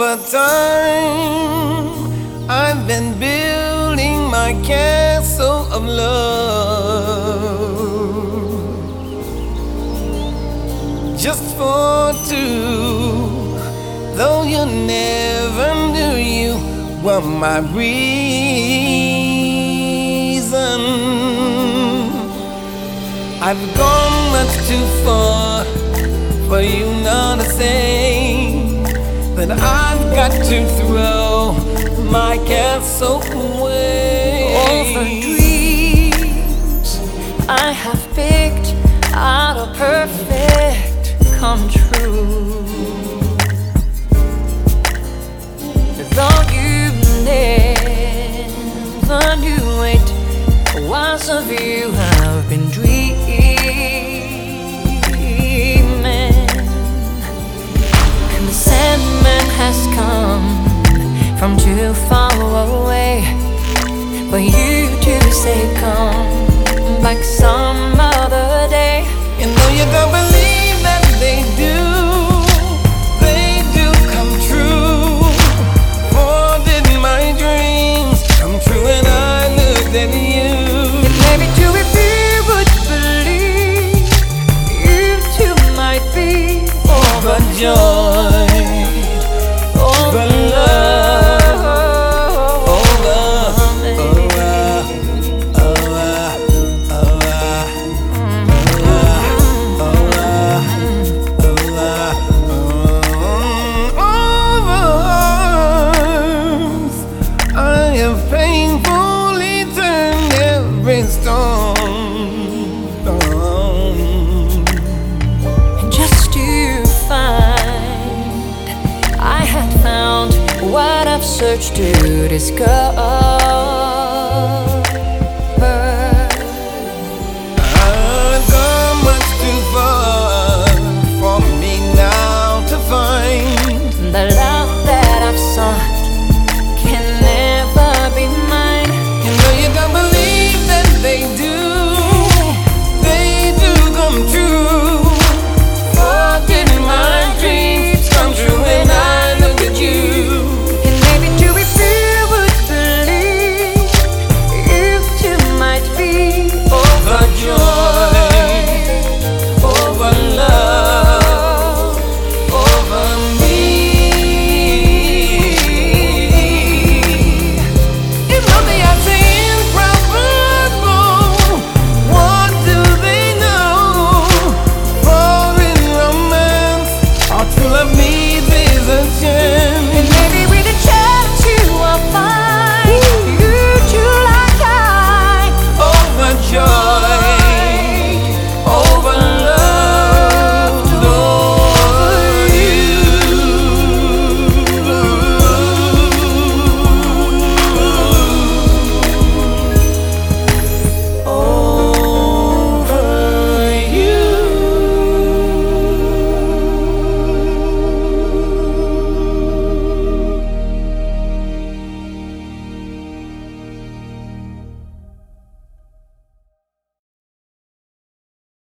over time, I've been building my castle of love, just for two. Though you never knew you were my reason, I've gone much too far for you not to say that I've got to throw my castle away. Over dreams I have picked out a perfect come true. Though you never knew it was of you I've been dreaming, and the Sandman has come from too far away for you to say come back some other day. You know you don't believe that they do come true. For did my dreams come true when I looked at you? It may be true if you would believe, you too might be overjoyed over love, I have painfully turned every stone, just to find I had found what I've searched to discover.